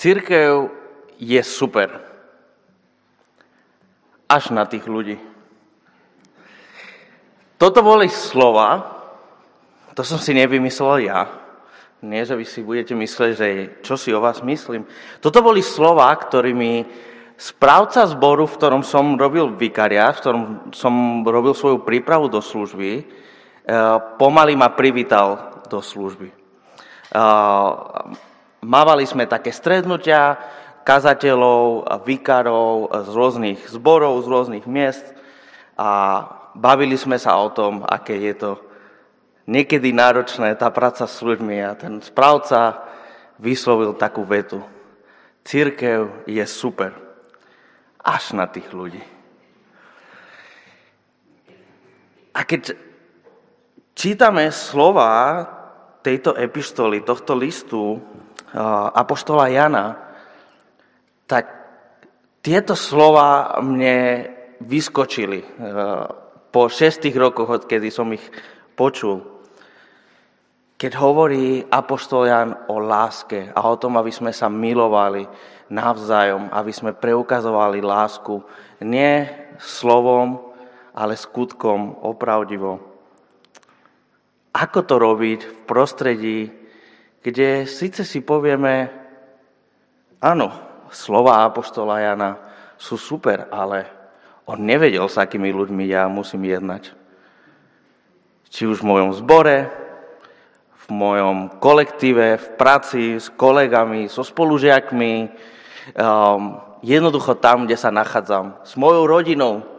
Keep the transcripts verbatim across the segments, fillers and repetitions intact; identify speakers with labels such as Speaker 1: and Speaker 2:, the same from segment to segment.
Speaker 1: Cirkev je super. Až na tých ľudí. Toto boli slova, to som si nevymyslel ja. Nie, že vy si budete myslieť, že čo si o vás myslím. Toto boli slova, ktorými správca zboru, v ktorom som robil vikariát, v ktorom som robil svoju prípravu do služby, pomaly ma privítal do služby. Mávali sme také stretnutia kazateľov, vikárov z rôznych zborov, z rôznych miest a bavili sme sa o tom, aké je to niekedy náročné, tá práca s ľuďmi, a ten správca vyslovil takú vetu. Cirkev je super. Až na tých ľudí. A keď čítame slova tejto epištoly, tohto listu apoštola Jana, tak tieto slova mne vyskočili po šestých rokoch, odkedy som ich počul. Keď hovorí apoštol Jan o láske a o tom, aby sme sa milovali navzájom, aby sme preukazovali lásku nie slovom, ale skutkom, opravdivo. Ako to robiť v prostredí, kde síce si povieme, áno, slova apoštola Jana sú super, ale on nevedel, s akými ľuďmi ja musím jednať. Či už v mojom zbore, v mojom kolektíve, v práci, s kolegami, so spolužiakmi, um, jednoducho tam, kde sa nachádzam, s mojou rodinou.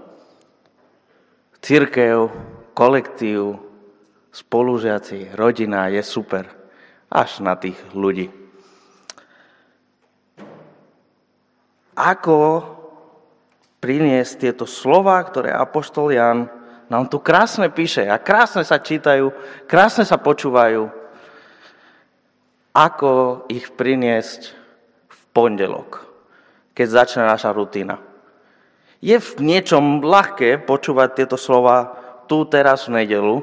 Speaker 1: Cirkev, kolektív, spolužiaci, rodina je super. Až na tých ľudí. Ako priniesť tieto slova, ktoré apoštol Jan nám tu krásne píše a krásne sa čítajú, krásne sa počúvajú. Ako ich priniesť v pondelok, keď začne naša rutina. Je v niečom ľahké počúvať tieto slova tu, teraz, v nedeľu.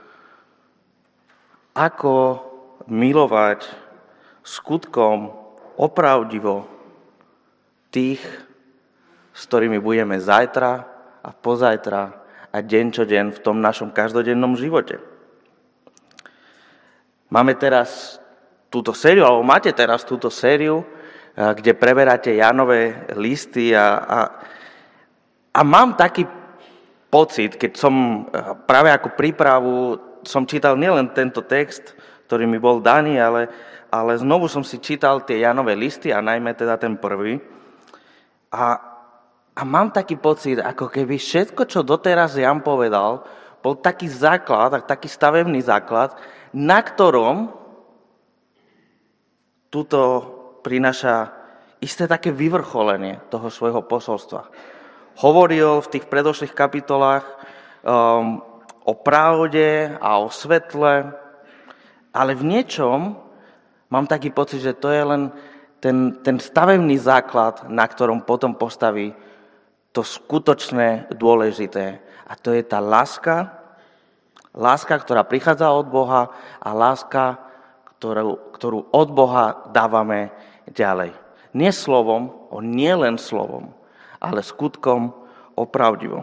Speaker 1: Ako milovať skutkom opravdivo tých, s ktorými budeme zajtra a pozajtra a deň čo deň v tom našom každodennom živote. Máme teraz túto sériu, alebo máte teraz túto sériu, kde preberáte Janové listy a, a, a mám taký pocit, keď som práve ako prípravu som čítal nielen tento text, ktorý mi bol daný, ale, ale znovu som si čítal tie Janové listy a najmä teda ten prvý. A, a mám taký pocit, ako keby všetko, čo doteraz Jan povedal, bol taký základ, taký stavebný základ, na ktorom tuto prináša isté také vyvrcholenie toho svojho posolstva. Hovoril v tých predošlých kapitolách um, o pravde a o svetle, ale v niečom mám taký pocit, že to je len ten, ten stavebný základ, na ktorom potom postaví to skutočné dôležité. A to je tá láska, láska, ktorá prichádza od Boha a láska, ktorú, ktorú od Boha dávame ďalej. Nie slovom, o nie len slovom, ale skutkom opravdivo.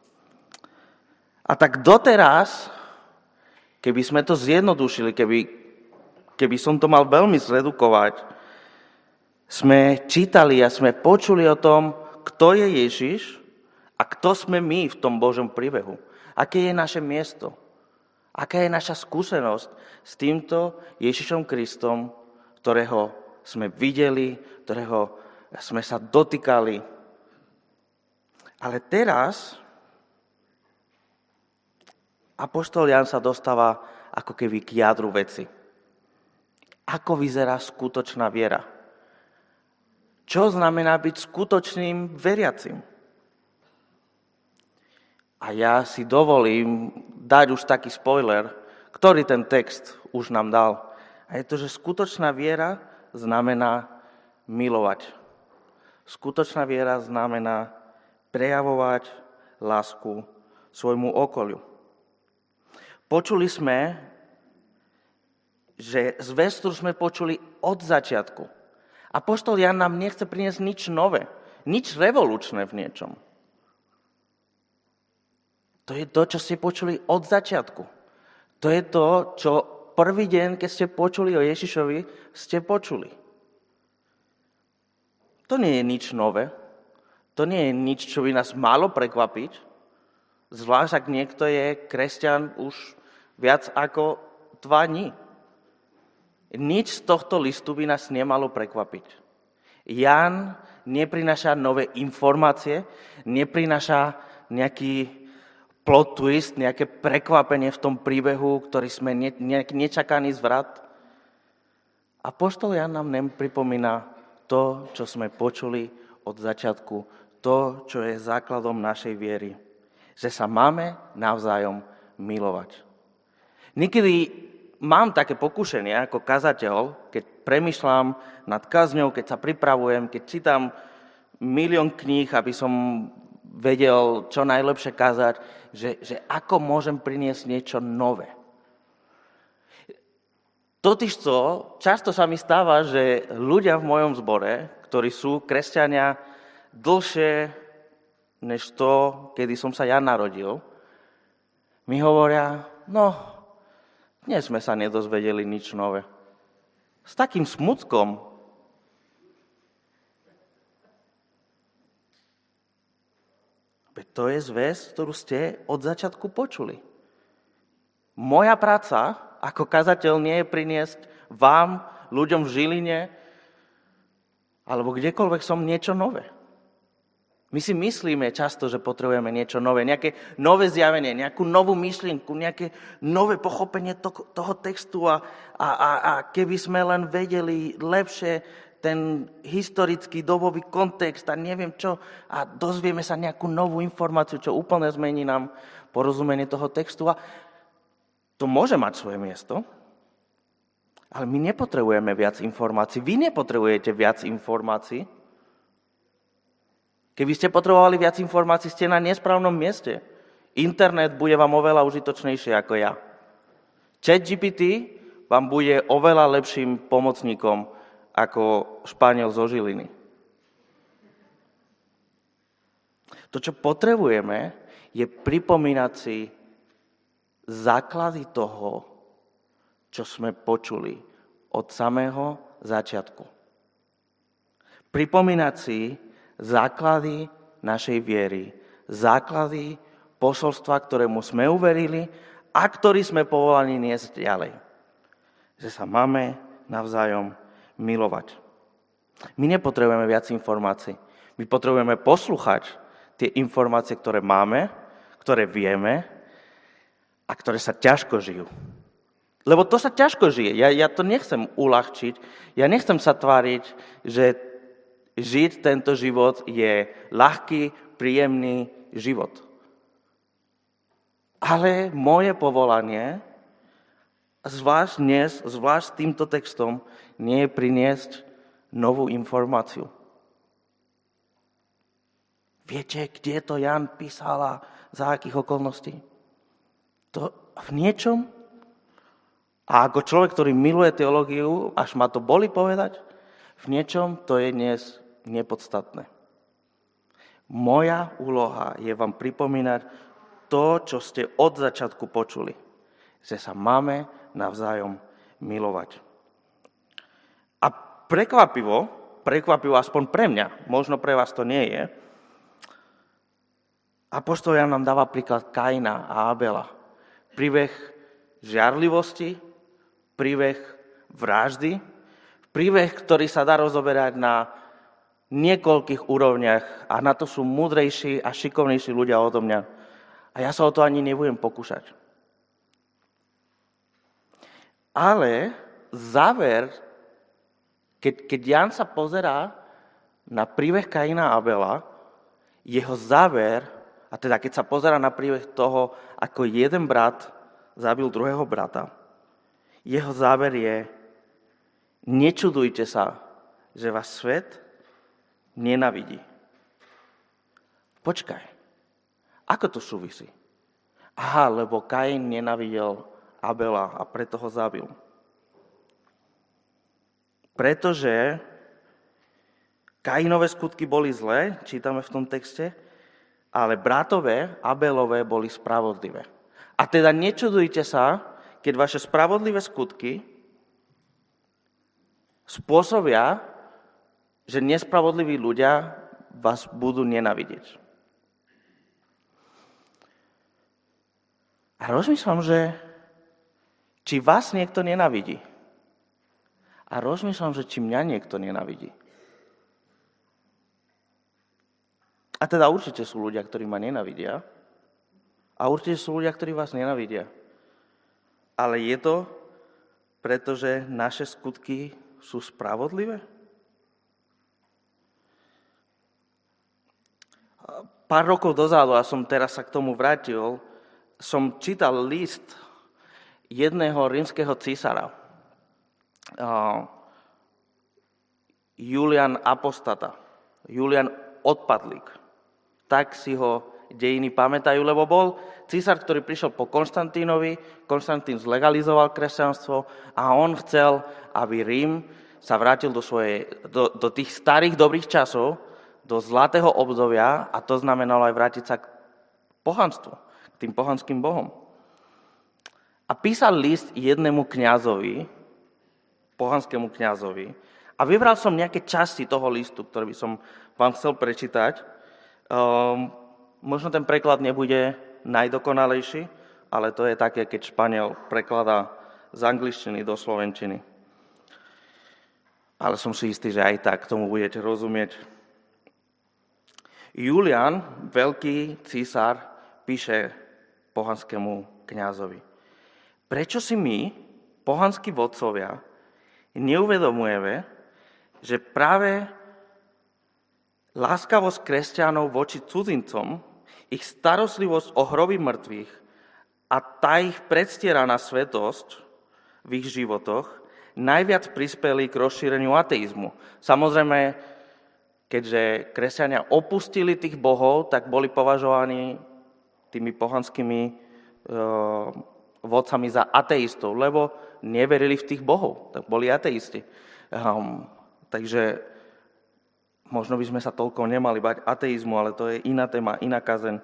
Speaker 1: A tak doteraz, keby sme to zjednodušili, keby, keby som to mal veľmi zredukovať, sme čítali a sme počuli o tom, kto je Ježiš a kto sme my v tom Božom príbehu. Aké je naše miesto? Aká je naša skúsenosť s týmto Ježišom Kristom, ktorého sme videli, ktorého sme sa dotýkali. Ale teraz apoštol Jan sa dostáva ako keby k jadru veci. Ako vyzerá skutočná viera? Čo znamená byť skutočným veriacim? A ja si dovolím dať už taký spoiler, ktorý ten text už nám dal. A je to, že skutočná viera znamená milovať. Skutočná viera znamená prejavovať lásku svojmu okoliu. Počuli sme, že zvestur sme počuli od začiatku. Apoštol Ján nám nechce priniesť nič nové, nič revolučné v niečom. To je to, čo ste počuli od začiatku. To je to, čo prvý deň, keď ste počuli o Ježišovi, ste počuli. To nie je nič nové. To nie je nič, čo by nás malo prekvapiť. Zvlášť, ak niekto je kresťan už viac ako dva dní. Nič z tohto listu by nás nemalo prekvapiť. Ján neprináša nové informácie, neprináša nejaký plot twist, nejaké prekvapenie v tom príbehu, ktorý sme ne, nejaký nečakaný zvrat. Apoštol Ján nám pripomína to, čo sme počuli od začiatku, to, čo je základom našej viery. Že sa máme navzájom milovať. Niekedy mám také pokušenie ako kazateľ, keď premýšľam nad kazňou, keď sa pripravujem, keď čítam milión kníh, aby som vedel, čo najlepšie kázať, že, že ako môžem priniesť niečo nové. Totižto často sa mi stáva, že ľudia v mojom zbore, ktorí sú kresťania dlhšie než to, kedy som sa ja narodil, mi hovoria, no, dnes sme sa nedozvedeli nič nové. S takým smutkom. To je zväz, ktorú ste od začiatku počuli. Moja práca ako kazateľ nie je priniesť vám, ľuďom v Žiline, alebo kdekoľvek som niečo nové. My si myslíme často, že potrebujeme niečo nové, nejaké nové zjavenie, nejakú novú myšlienku, nejaké nové pochopenie to, toho textu a, a, a, a keby sme len vedeli lepšie ten historický dobový kontext a neviem čo a dozvieme sa nejakú novú informáciu, čo úplne zmení nám porozumenie toho textu a to môže mať svoje miesto, ale my nepotrebujeme viac informácií. Vy nepotrebujete viac informácií. Keby ste potrebovali viac informácií, ste na nesprávnom mieste. Internet bude vám oveľa užitočnejšie ako ja. ChatGPT vám bude oveľa lepším pomocníkom ako Španiel zo Žiliny. To, čo potrebujeme, je pripomínať si základy toho, čo sme počuli od samého začiatku. Pripomínať si základy našej viery, základy posolstva, ktorému sme uverili a ktorý sme povolaní niesť ďalej. Že sa máme navzájom milovať. My nepotrebujeme viac informácií. My potrebujeme poslúchať tie informácie, ktoré máme, ktoré vieme a ktoré sa ťažko žijú. Lebo to sa ťažko žije. Ja, ja to nechcem uľahčiť. Ja nechcem sa tváriť, že žiť tento život je ľahký, príjemný život. Ale moje povolanie, zvlášť dnes, zvlášť s týmto textom, nie je priniesť novú informáciu. Viete, kde to Ján písal a za akých okolností? To v niečom? A ako človek, ktorý miluje teológiu, až ma to boli povedať, v niečom to je dnes nepodstatné. Moja úloha je vám pripomínať to, čo ste od začiatku počuli. Že sa máme navzájom milovať. A prekvapivo, prekvapivo aspoň pre mňa, možno pre vás to nie je, apoštol Ján nám dáva príklad Kaina a Abela. Príbeh žiarlivosti, príbeh vraždy, príbeh, ktorý sa dá rozoberať na niekoľkých úrovniach a na to sú múdrejší a šikovnejší ľudia odo mňa. A ja sa o to ani nebudem pokúšať. Ale záver, keď, keď Ján sa pozerá na príbeh Kaina a Abela, jeho záver, a teda keď sa pozerá na príbeh toho, ako jeden brat zabil druhého brata, jeho záver je: nečudujte sa, že vás svet nenavidí. Počkaj, ako to súvisí? Aha, lebo Kain nenávidel Abela a preto ho zabil. Pretože Kainové skutky boli zlé, čítame v tom texte, ale bratové Abelové boli spravodlivé. A teda nečudujte sa, keď vaše spravodlivé skutky spôsobia, že nespravodliví ľudia vás budú nenávidieť. A rozmýšľam, že či vás niekto nenávidí. A rozmýšľam, že či mňa niekto nenávidí. A teda určite sú ľudia, ktorí ma nenávidia. A určite sú ľudia, ktorí vás nenávidia. Ale je to, pretože naše skutky sú spravodlivé? Pár rokov dozadu, a som teraz sa k tomu vrátil, som čítal list jedného rímskeho císara, Julian Apostata, Julian Odpadlík. Tak si ho dejiny pamätajú, lebo bol císar, ktorý prišiel po Konštantínovi, Konštantín zlegalizoval kresťanstvo a on chcel, aby Rím sa vrátil do, svojej, do, do tých starých dobrých časov, do zlatého obdobia, a to znamenalo aj vrátiť sa k pohanstvu, k tým pohanským bohom. A písal list jednému kňazovi, pohanskému kňazovi, a vybral som nejaké časti toho listu, ktorý by som vám chcel prečítať. Um, možno ten preklad nebude najdokonalejší, ale to je také, keď Španiel prekladá z angličtiny do slovenčiny. Ale som si istý, že aj tak tomu budete rozumieť. Julian, veľký císar, píše pohanskému kňazovi. Prečo si my, pohanskí vodcovia, neuvedomujeme, že práve láskavosť kresťanov voči cudzincom, ich starostlivosť o hroby mŕtvych a tá ich predstieraná svetosť v ich životoch najviac prispeli k rozšíreniu ateizmu. Samozrejme, keďže kresťania opustili tých bohov, tak boli považovaní tými pohanskými e, vodcami za ateistov, lebo neverili v tých bohov, tak boli ateisti. Um, takže možno by sme sa toľko nemali bať ateizmu, ale to je iná téma, iná kazeň.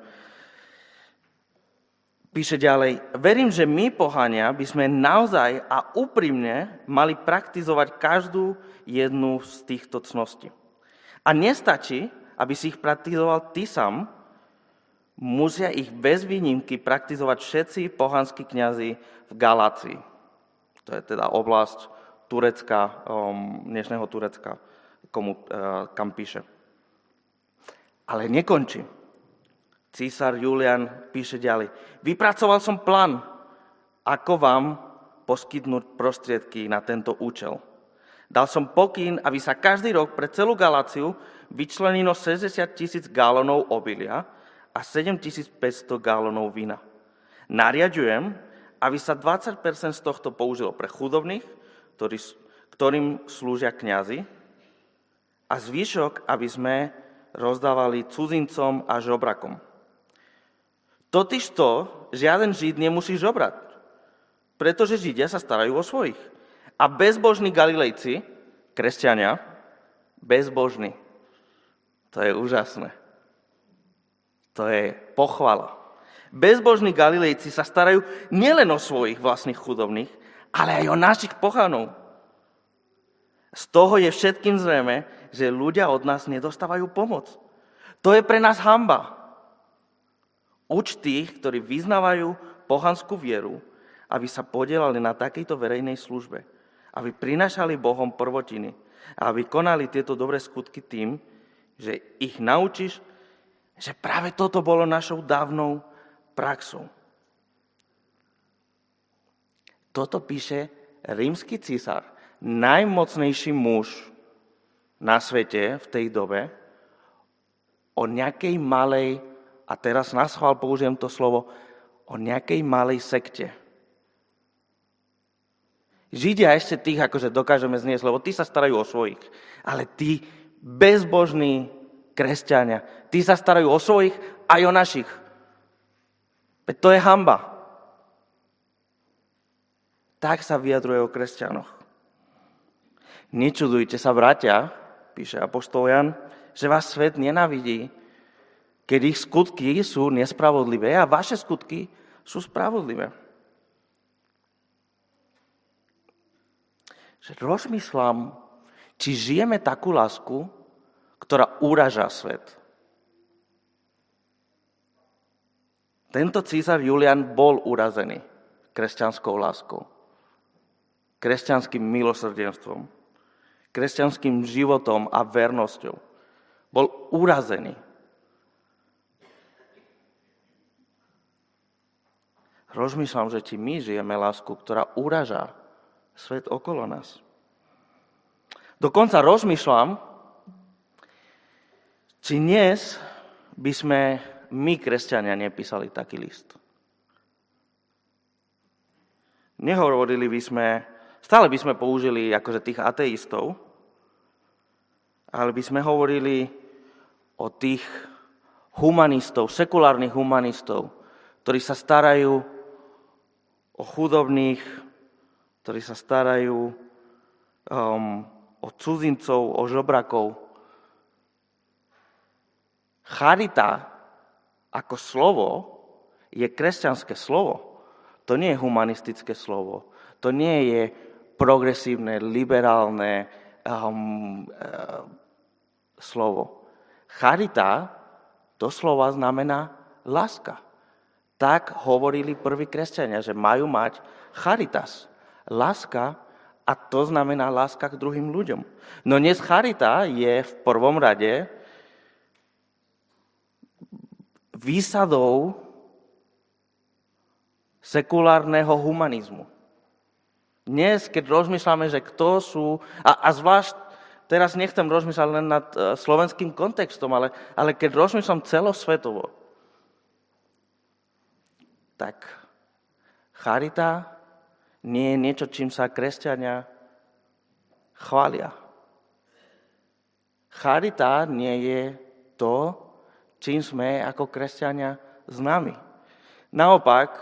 Speaker 1: Píše ďalej, verím, že my, pohania, by sme naozaj a úprimne mali praktizovať každú jednu z týchto cností. A nestačí, aby si ich praktizoval ty sám, musia ich bez výnimky praktizovať všetci pohanskí kňazi v Galácii. To je teda oblasť Turecka, dnešného Turecka, komu, kam píše. Ale nekončí. Císar Julian píše ďalej. Vypracoval som plán, ako vám poskytnúť prostriedky na tento účel. Dal som pokyn, aby sa každý rok pre celú Galáciu vyčlenilo šesťdesiat tisíc gálonov obilia a sedem tisíc päťsto gálonov vína. Nariaďujem, aby sa dvadsať percent z tohto použilo pre chudobných, ktorý, ktorým slúžia kňazi, a zvyšok, aby sme rozdávali cudzincom a žobrakom. Totižto žiaden Žid nemusí žobrať, pretože Židia sa starajú o svojich. A bezbožní Galilejci, kresťania, bezbožní, to je úžasné. To je pochvala. Bezbožní Galilejci sa starajú nielen o svojich vlastných chudobných, ale aj o našich pochanov. Z toho je všetkým zrejme, že ľudia od nás nedostávajú pomoc. To je pre nás hanba. Uč tých, ktorí vyznávajú pohanskú vieru, aby sa podielali na takejto verejnej službe, aby prinášali Bohom prvotiny a aby konali tieto dobré skutky tým, že ich naučíš, že práve toto bolo našou dávnou praxou. Toto píše rímsky císar, najmocnejší muž na svete v tej dobe, o nejakej malej, a teraz na schvál použijem to slovo, o nejakej malej sekte. Židia ešte tých akože dokážeme zniesť, lebo tí sa starajú o svojich. Ale tí bezbožní kresťania, tí sa starajú o svojich aj o našich. Veď to je hanba. Tak sa vyjadruje o kresťanoch. Nečudujte sa, bratia, píše apoštol Jan, že vás svet nenávidí, keď ich skutky sú nespravodlivé a vaše skutky sú spravodlivé. Že rozmýšľam, či žijeme takú lásku, ktorá uražá svet. Tento císar Julian bol urazený kresťanskou láskou, kresťanským milosrdenstvom, kresťanským životom a vernosťou. Bol urazený. Rozmýšľam, že či my žijeme lásku, ktorá uražá svet okolo nás. Dokonca rozmýšľam, či dnes by sme my, kresťania, nepísali taký list. Nehovorili by sme, stále by sme použili akože tých ateistov, ale by sme hovorili o tých humanistov, sekulárnych humanistov, ktorí sa starajú o chudobných, ktorí sa starajú um, o cudzincov, o žobrakov. Charita ako slovo je kresťanské slovo. To nie je humanistické slovo. To nie je progresívne, liberálne um, uh, slovo. Charita doslova znamená láska. Tak hovorili prví kresťania, že majú mať charitas. Láska, a to znamená láska k druhým ľuďom. No dnes charita je v prvom rade výsadou sekulárneho humanizmu. Dnes, keď rozmýšľame, že kto sú, a, a zvlášť, teraz nechcem rozmýšľať len nad uh, slovenským kontextom, ale, ale keď rozmýšľam celosvetovo, tak charita nie je niečo, čím sa kresťania chvália. Charita nie je to, čím sme ako kresťania známi. Naopak,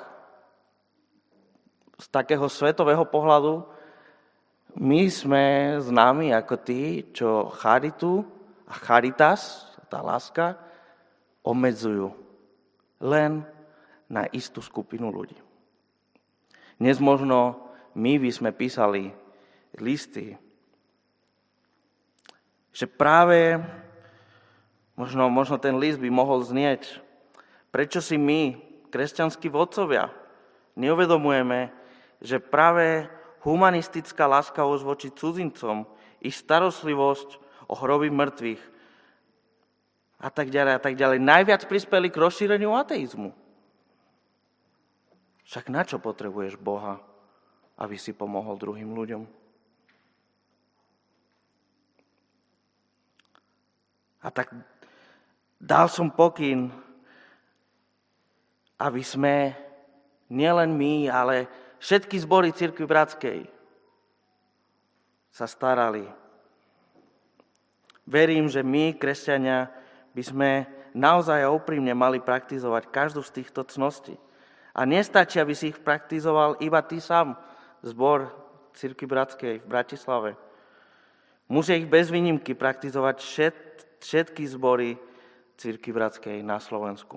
Speaker 1: z takého svetového pohľadu, my sme známi ako tí, čo charitu a charitas, tá láska, obmedzujú len na istú skupinu ľudí. Dnes možno my by sme písali listy, že práve možno, možno ten list by mohol znieť, prečo si my, kresťanskí vodcovia, neuvedomujeme, že práve humanistická láskavosť voči cudzincom, ich starostlivosť o hroby mŕtvych a tak ďalej a tak ďalej najviac prispeli k rozšíreniu ateizmu. Však na čo potrebuješ Boha, aby si pomohol druhým ľuďom? A tak dal som pokyn, aby sme nielen my, ale všetky zbory Cirkvi Bratskej sa starali. Verím, že my, kresťania, by sme naozaj a úprimne mali praktizovať každú z týchto cností. A nestačí, aby si ich praktizoval iba ty sám, zbor Cirkvi Bratskej v Bratislave. Musia ich bez výnimky praktizovať všet, všetky zbory Cirkvi Bratskej na Slovensku.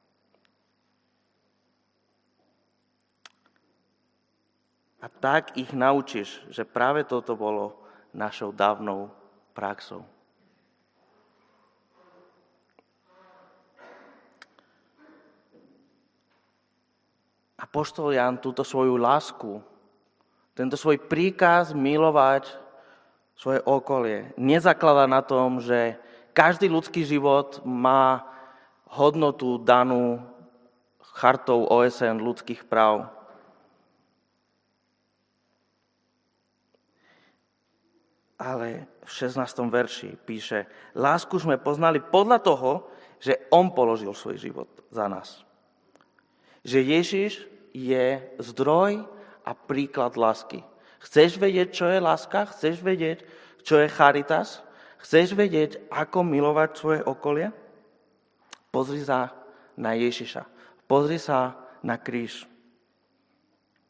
Speaker 1: A tak ich naučíš, že práve toto bolo našou dávnou praxou. Apoštol Ján túto svoju lásku, tento svoj príkaz milovať svoje okolie nezakladá na tom, že každý ľudský život má hodnotu danú chartou ó es en ľudských práv. Ale v šestnástom verši píše, lásku sme poznali podľa toho, že on položil svoj život za nás. Že Ježiš je zdroj a príklad lásky. Chceš vedieť, čo je láska? Chceš vedieť, čo je charitas? Chceš vedieť, ako milovať svoje okolie? Pozri sa na Ježiša. Pozri sa na kríž.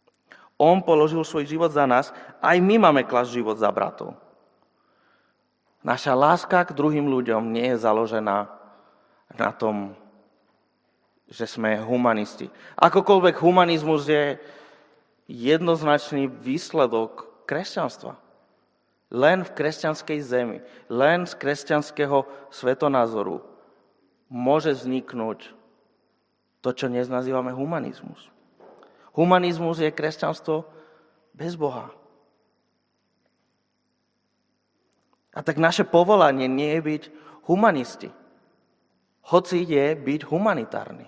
Speaker 1: On položil svoj život za nás, aj my máme klásť život za bratov. Naša láska k druhým ľuďom nie je založená na tom, že sme humanisti. Akokoľvek humanizmus je jednoznačný výsledok kresťanstva. Len v kresťanskej zemi, len z kresťanského svetonázoru môže vzniknúť to, čo dnes nazývame humanizmus. Humanizmus je kresťanstvo bez Boha. A tak naše povolanie nie je byť humanisti, hoci je byť humanitárny.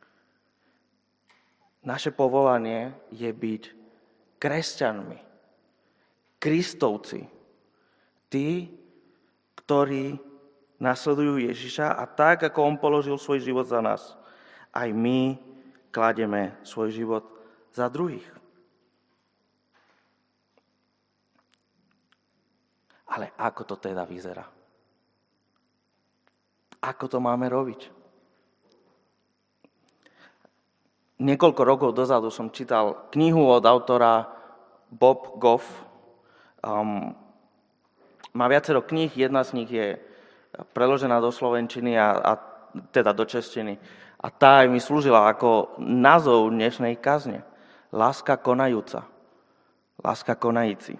Speaker 1: Naše povolanie je byť kresťanmi, Kristovci, tí, ktorí nasledujú Ježiša a tak, ako on položil svoj život za nás, aj my kladieme svoj život za druhých. Ale ako to teda vyzerá? Ako to máme robiť? Niekoľko rokov dozadu som čítal knihu od autora Bob Goff. Um, má viacero kníh, jedna z nich je preložená do slovenčiny a, a teda do češtiny. A tá mi slúžila ako názov dnešnej kazne. Láska konajúca. Láska konajíci.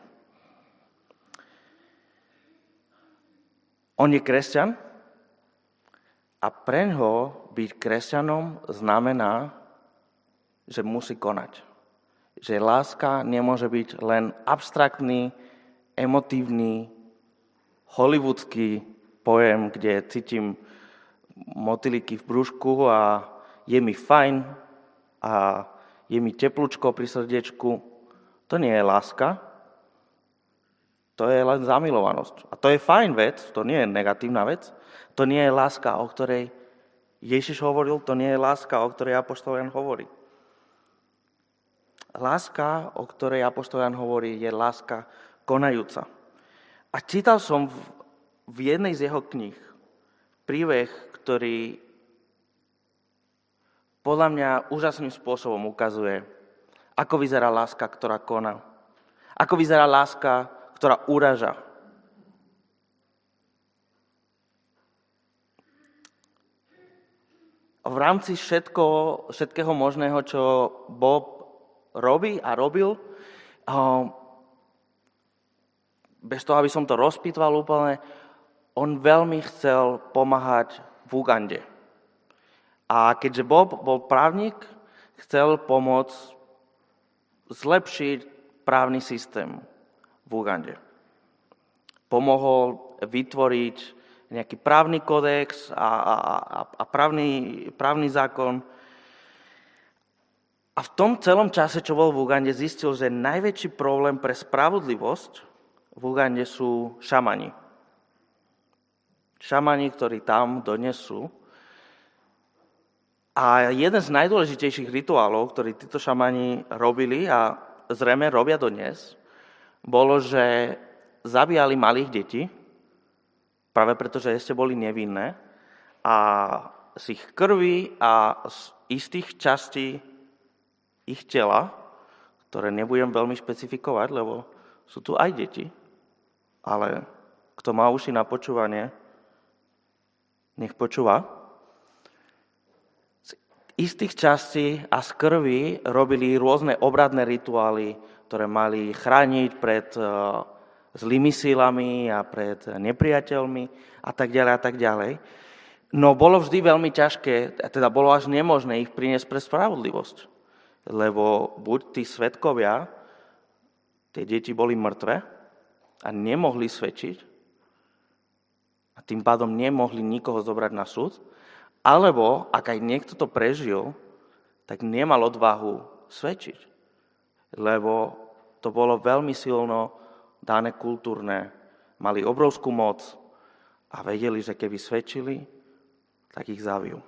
Speaker 1: On je kresťan a preňho byť kresťanom znamená, že musí konať. Že láska nemôže byť len abstraktný, emotívny, hollywoodský pojem, kde cítim motýliky v brúšku a je mi fajn a je mi teplúčko pri srdiečku. To nie je láska. To je len zamilovanosť. A to je fajn vec, to nie je negatívna vec. To nie je láska, o ktorej Ježiš hovoril, to nie je láska, o ktorej apoštol Jan hovorí. Láska, o ktorej apoštol Jan hovorí, je láska konajúca. A čítal som v, v jednej z jeho kníh príbeh, ktorý podľa mňa úžasným spôsobom ukazuje, ako vyzerá láska, ktorá koná. Ako vyzerá láska, ktorá uraža. V rámci všetko, všetkého možného, čo Bob robí a robil, bez toho, aby som to rozpýtval úplne, on veľmi chcel pomáhať v Ugande. A keďže Bob bol právnik, chcel pomôcť zlepšiť právny systém v Ugande. Pomohol vytvoriť nejaký právny kódex a, a, a právny, právny zákon. A v tom celom čase, čo bol v Ugande, zistil, že najväčší problém pre spravodlivosť v Ugande sú šamani. Šamani, ktorí tam dodnes sú. A jeden z najdôležitejších rituálov, ktorý títo šamani robili a zrejme robia dodnes, bolo, že zabíjali malých detí, práve preto, že ešte boli nevinné, a z ich krvi a z istých častí ich tela, ktoré nebudem veľmi špecifikovať, lebo sú tu aj deti, ale kto má uši na počúvanie, nech počúva. Z istých častí a z krvi robili rôzne obradné rituály, ktoré mali chrániť pred zlými sílami a pred nepriateľmi a tak ďalej a tak ďalej. No bolo vždy veľmi ťažké, teda bolo až nemožné ich priniesť pre spravodlivosť. Lebo buď tí svedkovia, tie deti boli mŕtve a nemohli svedčiť a tým pádom nemohli nikoho zobrať na súd, alebo ak aj niekto to prežil, tak nemal odvahu svedčiť. Lebo to bolo veľmi silno dané kultúrne. Mali obrovskú moc a vedeli, že keby svedčili, tak ich zabijú.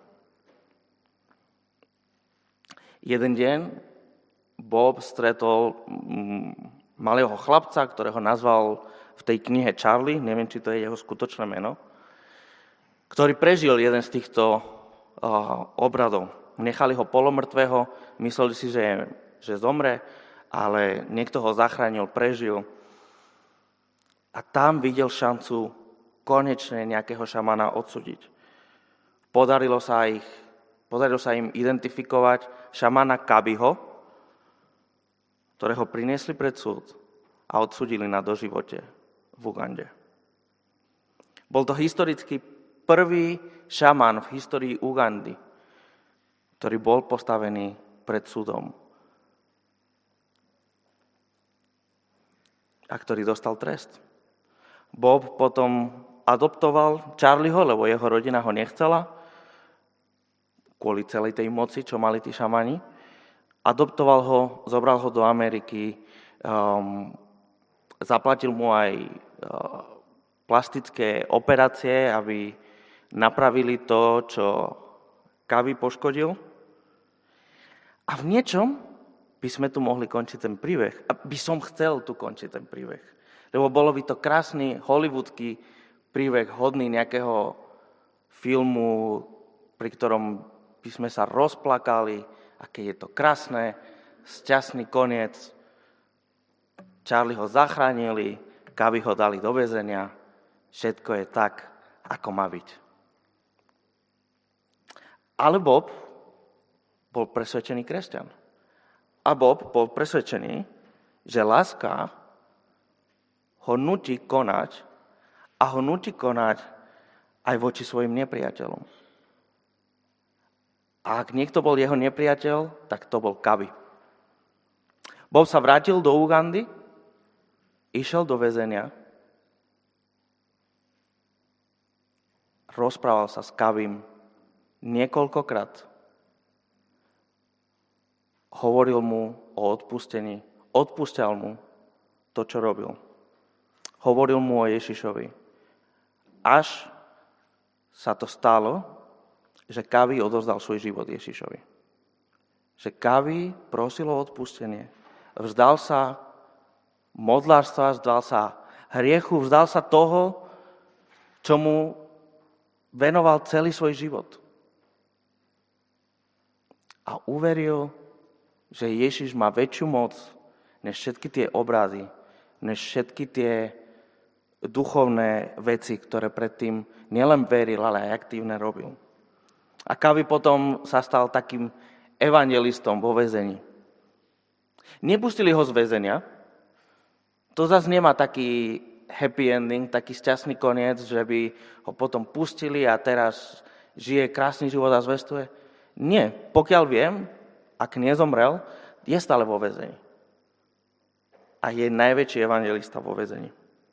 Speaker 1: Jeden deň Bob stretol malého chlapca, ktorého nazval v tej knihe Charlie, neviem, či to je jeho skutočné meno, ktorý prežil jeden z týchto uh, obradov. Nechali ho polomrtvého, mysleli si, že, že zomre, ale niekto ho zachránil, prežil. A tam videl šancu konečne nejakého šamana odsúdiť. Podarilo sa, ich, podarilo sa im identifikovať šamana Kabiho, ktorého priniesli pred súd a odsúdili na doživote v Ugande. Bol to historicky prvý šaman v histórii Ugandy, ktorý bol postavený pred súdom a ktorý dostal trest. Bob potom adoptoval Charlieho, lebo jeho rodina ho nechcela, kvôli celej tej moci, čo mali tí šamani. Adoptoval ho, zobral ho do Ameriky, um, zaplatil mu aj uh, plastické operácie, aby napravili to, čo Kabi poškodil. A v niečom by sme tu mohli končiť ten príbeh. A by som chcel tu končiť ten príbeh. Lebo bolo by to krásny hollywoodský príbeh, hodný nejakého filmu, pri ktorom by sme sa rozplakali, aké je to krásne, šťastný koniec. Charlie ho zachránili, Kabi ho dali do väzenia. Všetko je tak, ako má byť. Ale Bob bol presvedčený kresťan. A Bob bol presvedčený, že láska ho nutí konať a ho nutí konať aj voči svojim nepriateľom. A ak niekto bol jeho nepriateľ, tak to bol Kabi. Bob sa vrátil do Ugandy, išiel do väzenia, rozprával sa s Kabim niekoľkokrát. Hovoril mu o odpustení, odpúšťal mu to, čo robil. Hovoril mu o Ježišovi. Až sa to stalo, že Kabi odovzdal svoj život Ježišovi. Že Kabi prosil o odpustenie. Vzdal sa modlárstva, vzdal sa hriechu, vzdal sa toho, čo mu venoval celý svoj život. A uveril, že Ježiš má väčšiu moc než všetky tie obrazy, než všetky tie duchovné veci, ktoré predtým nielen veril, ale aj aktívne robil. A Kabi potom sa stal takým evangelistom vo väzení. Nepustili ho z väzenia. To zase nemá taký happy ending, taký šťastný koniec, že by ho potom pustili a teraz žije krásny život a zvestuje. Nie, pokiaľ viem, ak nezomrel, je stále vo väzení. A je najväčší evangelista vo väzení.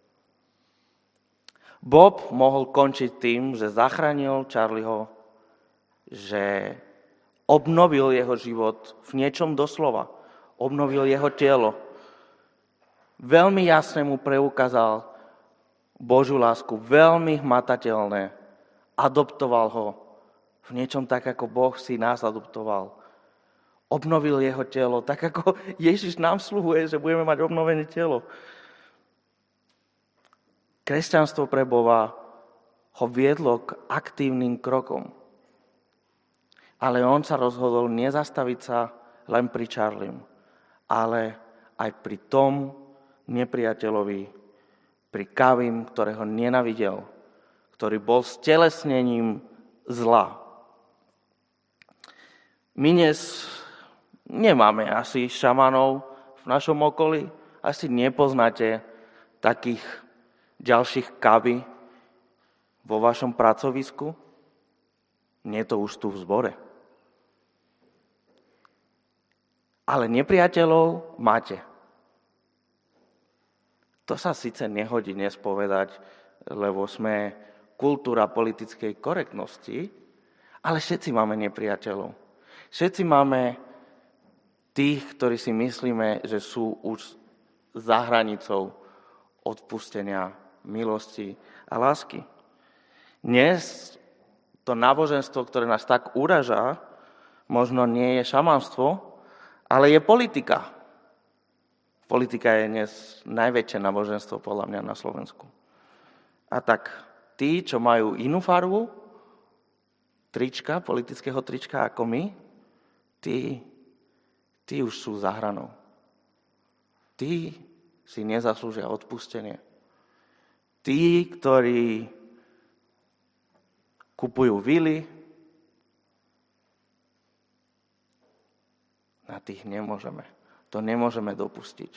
Speaker 1: Bob mohol končiť tým, že zachránil Charlieho, že obnovil jeho život v niečom doslova. Obnovil jeho telo. Veľmi jasne mu preukázal Božiu lásku, veľmi hmatateľné. Adoptoval ho v niečom tak, ako Boh si nás adoptoval. Obnovil jeho telo, tak ako Ježiš nám sľubuje, že budeme mať obnovené telo. Kresťanstvo pre Boha ho viedlo k aktívnym krokom. Ale on sa rozhodol nezastaviť sa len pri Charliem, ale aj pri tom nepriateľovi, pri Kabim, ktorého nenavidel, ktorý bol stelesnením zla. My dnes nemáme asi šamanov v našom okolí, asi nepoznáte takých ďalších Kabi vo vašom pracovisku. Nie je to už tu v zbore. Ale nepriateľov máte. To sa síce nehodí dnes povedať, lebo sme kultúra politickej korektnosti, ale všetci máme nepriateľov. Všetci máme tých, ktorí si myslíme, že sú už za hranicou odpustenia, milosti a lásky. Dnes to náboženstvo, ktoré nás tak uražá, možno nie je šamanstvo, ale je politika. Politika je dnes najväčšie náboženstvo podľa mňa na Slovensku. A tak tí, čo majú inú farbu, trička, politického trička ako my, tí, tí už sú za hranou. Tí si nezaslúžia odpustenie. Tí, ktorí kupujú vily. Na tých nemôžeme. To nemôžeme dopustiť.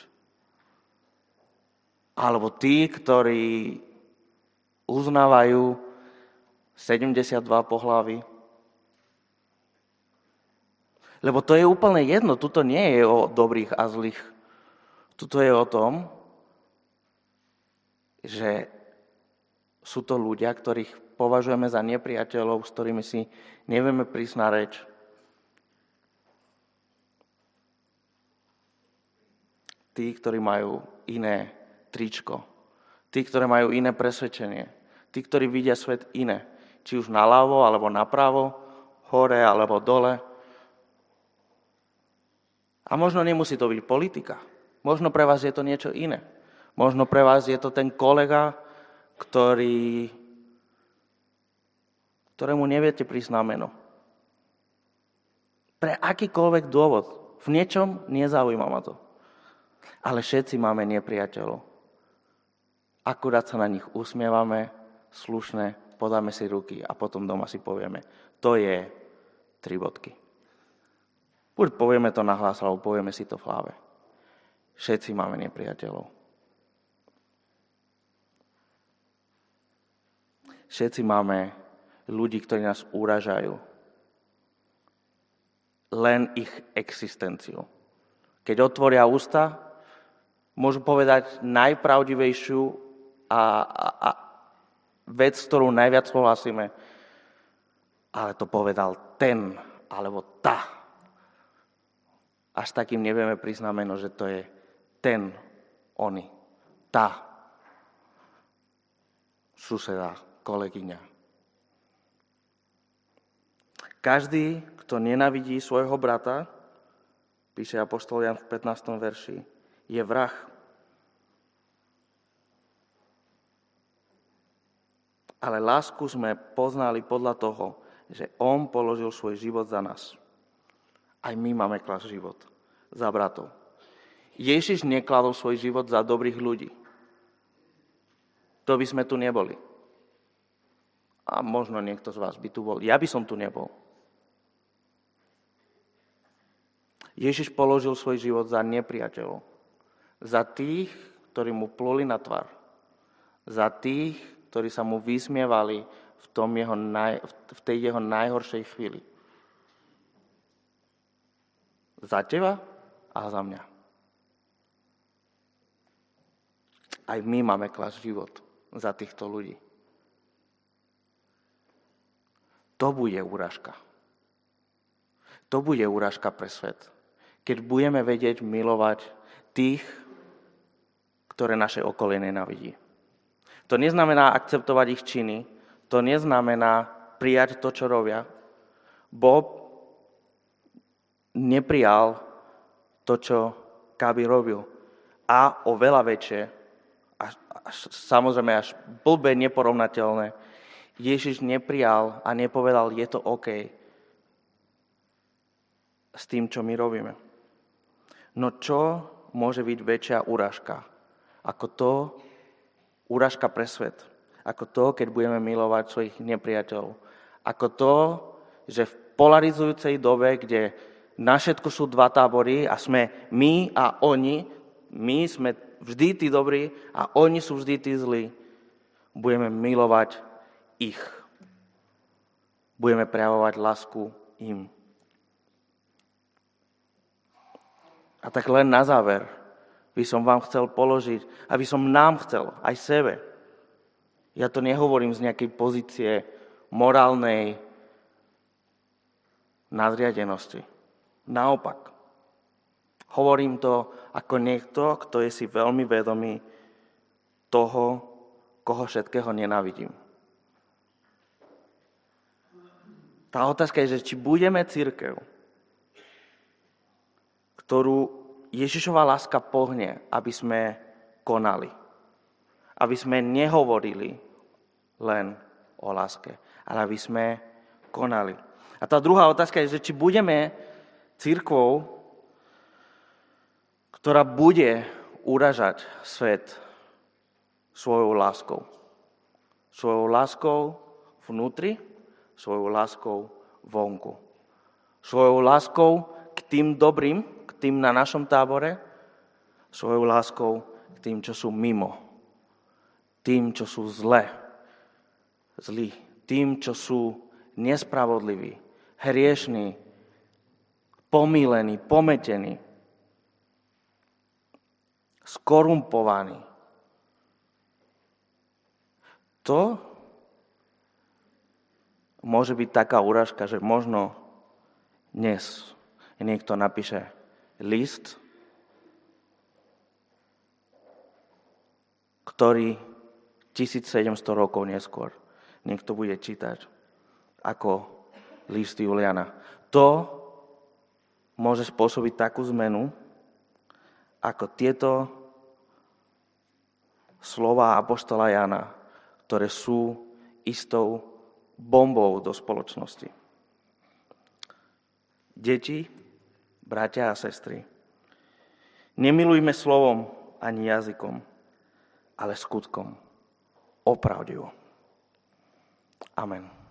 Speaker 1: Alebo tí, ktorí uznávajú sedemdesiatdva pohlaví. Lebo to je úplne jedno. Tuto nie je o dobrých a zlých. Tuto je o tom, že sú to ľudia, ktorých považujeme za nepriateľov, s ktorými si nevieme prísť na reč. Tí, ktorí majú iné tričko. Tí, ktorí majú iné presvedčenie. Tí, ktorí vidia svet iné. Či už naľavo, alebo napravo, hore, alebo dole. A možno nemusí to byť politika. Možno pre vás je to niečo iné. Možno pre vás je to ten kolega, ktorý, ktorému neviete prísť na meno. Pre akýkoľvek dôvod. V niečom nezaujíma ma to. Ale všetci máme nepriateľov. Akurát sa na nich usmievame, slušne, podáme si ruky a potom doma si povieme, to je tri bodky. Buď povieme to nahlas, alebo povieme si to v hlave. Všetci máme nepriateľov. Všetci máme ľudí, ktorí nás uražajú. Len ich existenciu. Keď otvoria ústa, môžu povedať najpravdivejšiu a, a, a vec, s ktorou najviac súhlasíme. Ale to povedal ten, alebo tá. Až takým nevieme prísť na meno, že to je ten, oni, tá. Suseda, kolegyňa. Každý, kto nenavidí svojho brata, píše apoštol Jan v pätnástom verši, je vrah. Ale lásku sme poznali podľa toho, že on položil svoj život za nás. Aj my máme klásť život za bratov. Ježiš nekladol svoj život za dobrých ľudí. To by sme tu neboli. A možno niekto z vás by tu bol. Ja by som tu nebol. Ježiš položil svoj život za nepriateľov. Za tých, ktorí mu pluli na tvár. Za tých, ktorí sa mu vysmievali v, tom jeho naj, v tej jeho najhoršej chvíli. Za teba a za mňa. Aj my máme klásť život za týchto ľudí. To bude úražka. To bude úražka pre svet. Keď budeme vedieť milovať tých, ktoré naše okolie nenávidí. To neznamená akceptovať ich činy, to neznamená prijať to, čo robia. Bob neprijal to, čo Kábi robil. A oveľa väčšie, až, až, samozrejme až blbé, neporovnateľné, Ježiš neprijal a nepovedal, je to OK s tým, čo my robíme. No čo môže byť väčšia urážka ako to, urážka pre svet, ako to, keď budeme milovať svojich nepriateľov, ako to, že v polarizujúcej dobe, kde na všetko sú dva tábory a sme my a oni, my sme vždy tí dobrí a oni sú vždy tí zlí, budeme milovať ich. Budeme prejavovať lásku im. A tak len na záver by som vám chcel položiť, aby som nám chcel, aj sebe. Ja to nehovorím z nejakej pozície morálnej nadriadenosti. Naopak. Hovorím to ako niekto, kto je si veľmi vedomý toho, koho všetkého nenávidím. Tá otázka je, že či budeme cirkev, ktorú Ježišova láska pohne, aby sme konali. Aby sme nehovorili len o láske, ale aby sme konali. A tá druhá otázka je, že či budeme cirkvou, ktorá bude uražať svet svojou láskou. Svojou láskou vnútri svojou láskou vonku. Svojou láskou k tým dobrým, k tým na našom tábore, svojou láskou k tým, čo sú mimo. Tým, čo sú zlé, zlí. Tým, čo sú nespravodliví, hriešní, pomílení, pometení, skorumpovaní. To môže byť taká urážka, že možno dnes niekto napíše list, ktorý tisícsedemsto rokov neskôr niekto bude čítať ako list Juliana. To môže spôsobiť takú zmenu, ako tieto slová apoštola Jana, ktoré sú istou bombou do spoločnosti. Deti, bratia a sestry, nemilujme slovom ani jazykom, ale skutkom. Opravdivo. Amen.